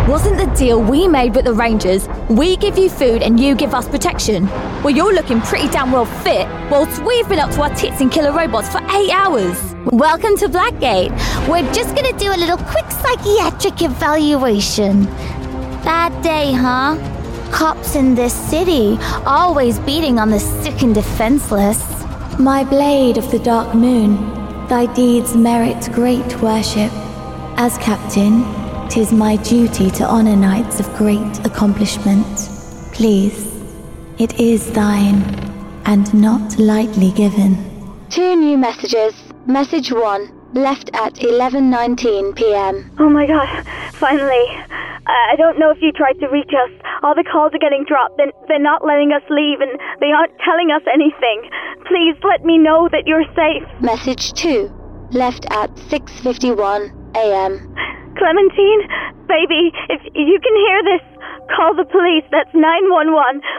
Wasn't the deal we made with the Rangers, we give you food and you give us protection? Well, you're looking pretty damn well fit, whilst we've been up to our tits in killer robots for 8 hours. Welcome to Blackgate. We're just gonna do a little quick psychiatric evaluation. Bad day, huh? Cops in this city, always beating on the sick and defenseless. My blade of the dark moon, thy deeds merit great worship. As captain, 'tis my duty to honor knights of great accomplishment. Please, it is thine, and not lightly given. 2 new messages. Message 1, left at 11:19 p.m. Oh my god, finally. I don't know if you tried to reach us. All the calls are getting dropped. They're not letting us leave, and they aren't telling us anything. Please let me know that you're safe. Message 2, left at 6:51 a.m. Clementine, baby, if you can hear this, call the police. That's 911.